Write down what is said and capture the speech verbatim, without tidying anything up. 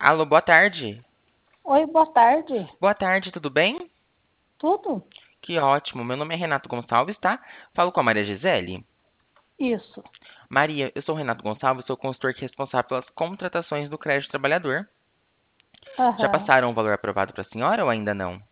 Alô, boa tarde. Oi, boa tarde. Boa tarde, tudo bem? Tudo? Que ótimo. Meu nome é Renato Gonçalves, tá? Falo com a Maria Gisele. Isso. Maria, eu sou o Renato Gonçalves, sou consultor responsável pelas contratações do crédito trabalhador. Já Aham. passaram o valor aprovado para a senhora ou ainda não?